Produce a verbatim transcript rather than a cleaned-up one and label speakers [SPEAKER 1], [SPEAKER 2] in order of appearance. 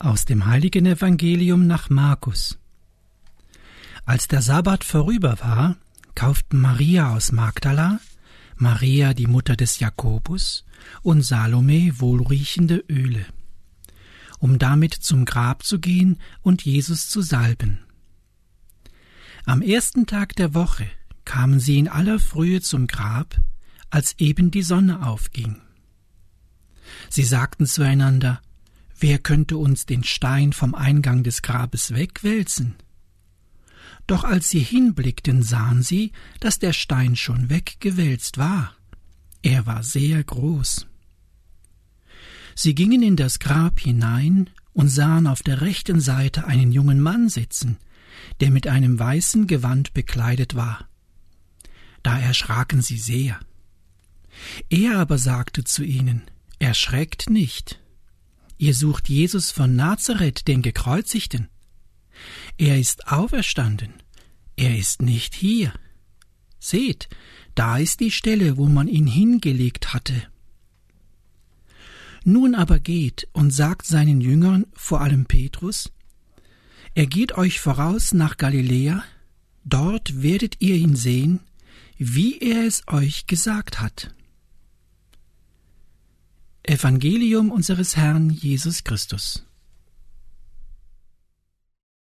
[SPEAKER 1] Aus dem heiligen Evangelium nach Markus. Als der Sabbat vorüber war, kauften Maria aus Magdala, Maria die Mutter des Jakobus und Salome wohlriechende Öle, um damit zum Grab zu gehen und Jesus zu salben. Am ersten Tag der Woche kamen sie in aller Frühe zum Grab, als eben die Sonne aufging. Sie sagten zueinander: Wer könnte uns den Stein vom Eingang des Grabes wegwälzen? Doch als sie hinblickten, sahen sie, dass der Stein schon weggewälzt war. Er war sehr groß. Sie gingen in das Grab hinein und sahen auf der rechten Seite einen jungen Mann sitzen, der mit einem weißen Gewand bekleidet war. Da erschraken sie sehr. Er aber sagte zu ihnen: Erschreckt nicht. Ihr sucht Jesus von Nazareth, den Gekreuzigten. Er ist auferstanden. Er ist nicht hier. Seht, da ist die Stelle, wo man ihn hingelegt hatte. Nun aber geht und sagt seinen Jüngern, vor allem Petrus: Er geht euch voraus nach Galiläa, dort werdet ihr ihn sehen, wie er es euch gesagt hat. Evangelium unseres Herrn Jesus Christus.